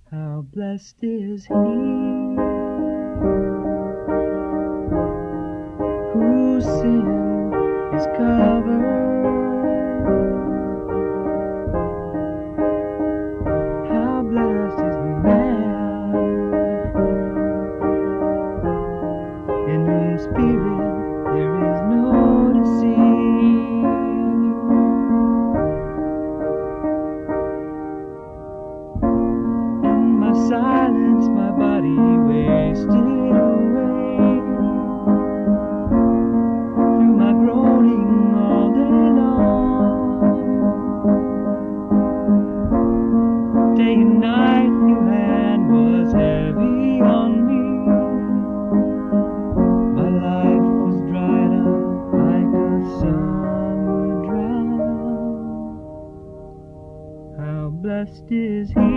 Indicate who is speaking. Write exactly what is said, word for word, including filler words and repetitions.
Speaker 1: How blessed is he whose sin is covered. How blessed is the man in whose spirit there is no deceit. In my silence, my body wasted away, through my groaning all day long. Day and night your hand was heavy on me. My life was dried up like a summer drought. How blessed is he